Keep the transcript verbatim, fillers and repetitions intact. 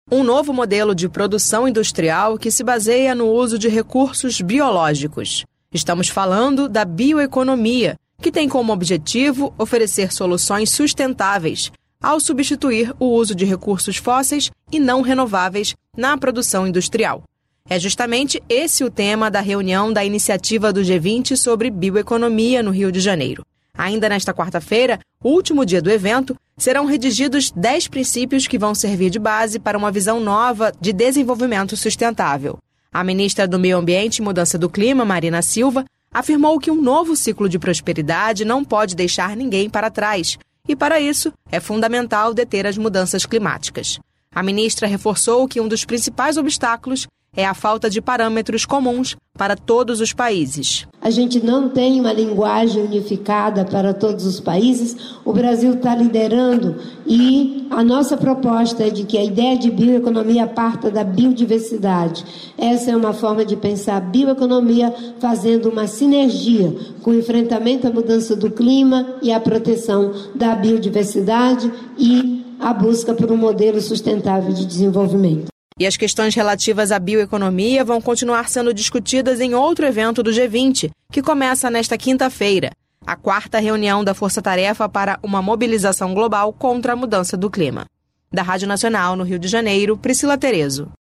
um novo modelo de produção industrial que se baseia no uso de recursos biológicos. Estamos falando da bioeconomia, que tem como objetivo oferecer soluções sustentáveis ao substituir o uso de recursos fósseis e não renováveis na produção industrial. É justamente esse o tema da reunião da iniciativa do G vinte sobre bioeconomia no Rio de Janeiro. Ainda nesta quarta-feira, último dia do evento, serão redigidos dez princípios que vão servir de base para uma visão nova de desenvolvimento sustentável. A ministra do Meio Ambiente e Mudança do Clima, Marina Silva, afirmou que um novo ciclo de prosperidade não pode deixar ninguém para trás e, para isso, é fundamental deter as mudanças climáticas. A ministra reforçou que um dos principais obstáculos é a falta de parâmetros comuns para todos os países. A gente não tem uma linguagem unificada para todos os países. O Brasil está liderando e a nossa proposta é de que a ideia de bioeconomia parta da biodiversidade. Essa é uma forma de pensar a bioeconomia fazendo uma sinergia com o enfrentamento à mudança do clima e a proteção da biodiversidade e a busca por um modelo sustentável de desenvolvimento. E as questões relativas à bioeconomia vão continuar sendo discutidas em outro evento do G vinte, que começa nesta quinta-feira, a quarta reunião da Força Tarefa para uma mobilização global contra a mudança do clima. Da Rádio Nacional, no Rio de Janeiro, Priscila Terezo.